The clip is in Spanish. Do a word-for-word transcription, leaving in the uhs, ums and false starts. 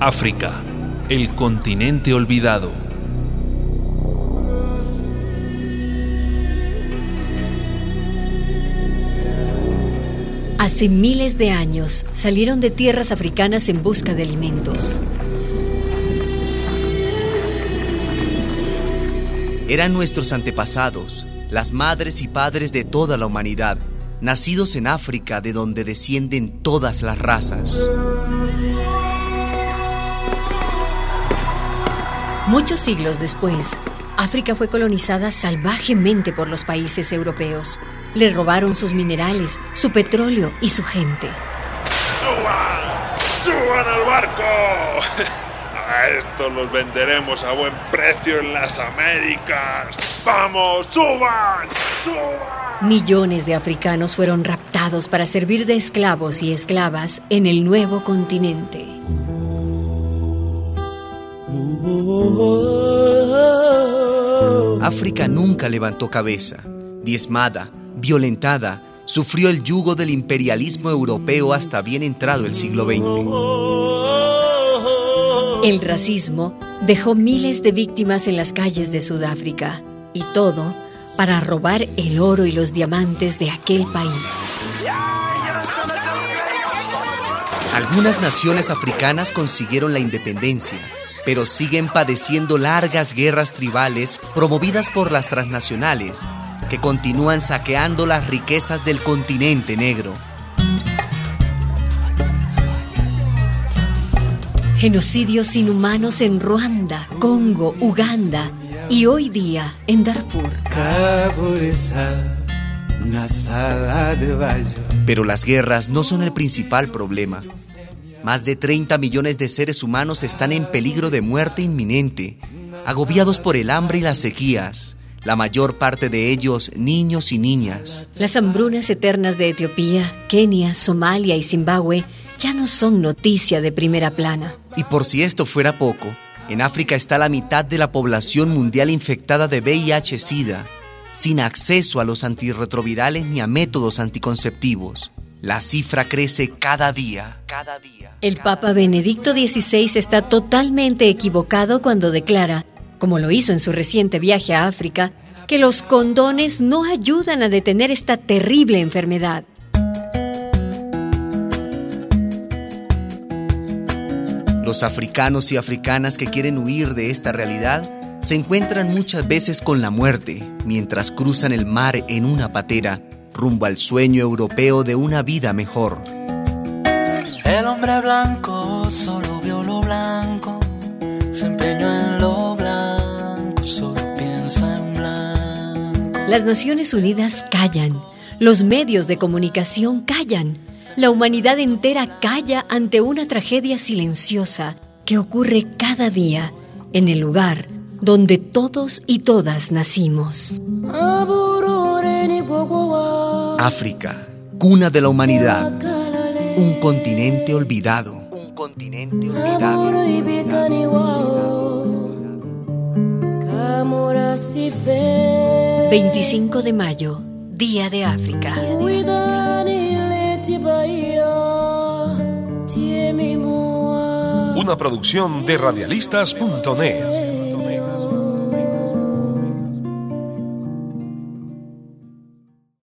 África, el continente olvidado. Hace miles de años salieron de tierras africanas en busca de alimentos. Eran nuestros antepasados, las madres y padres de toda la humanidad, nacidos en África, de donde descienden todas las razas. Muchos siglos después, África fue colonizada salvajemente por los países europeos. Le robaron sus minerales, su petróleo y su gente. ¡Suban! ¡Suban al barco! A estos los venderemos a buen precio en las Américas. ¡Vamos, suban! ¡Suban! Millones de africanos fueron raptados para servir de esclavos y esclavas en el nuevo continente. África nunca levantó cabeza. Diezmada, violentada, sufrió el yugo del imperialismo europeo hasta bien entrado el siglo veinte. El racismo dejó miles de víctimas en las calles de Sudáfrica, y todo para robar el oro y los diamantes de aquel país. Algunas naciones africanas consiguieron la independencia, pero siguen padeciendo largas guerras tribales promovidas por las transnacionales, que continúan saqueando las riquezas del continente negro. Genocidios inhumanos en Ruanda, Congo, Uganda y hoy día en Darfur. Pero las guerras no son el principal problema. Más de treinta millones de seres humanos están en peligro de muerte inminente, agobiados por el hambre y las sequías, la mayor parte de ellos niños y niñas. Las hambrunas eternas de Etiopía, Kenia, Somalia y Zimbabue ya no son noticia de primera plana. Y por si esto fuera poco, en África está la mitad de la población mundial infectada de V I H SIDA, sin acceso a los antirretrovirales ni a métodos anticonceptivos. La cifra crece cada día, cada día. El Papa Benedicto dieciséis está totalmente equivocado cuando declara, como lo hizo en su reciente viaje a África, que los condones no ayudan a detener esta terrible enfermedad. Los africanos y africanas que quieren huir de esta realidad se encuentran muchas veces con la muerte mientras cruzan el mar en una patera rumbo al sueño europeo de una vida mejor. El hombre blanco solo vio lo blanco, se empeñó en lo blanco, solo piensa en blanco. Las Naciones Unidas callan, los medios de comunicación callan, la humanidad entera calla ante una tragedia silenciosa que ocurre cada día en el lugar donde todos y todas nacimos. África, cuna de la humanidad, un continente olvidado, un continente olvidado. veinticinco de mayo, Día de África. Una producción de radialistas punto net.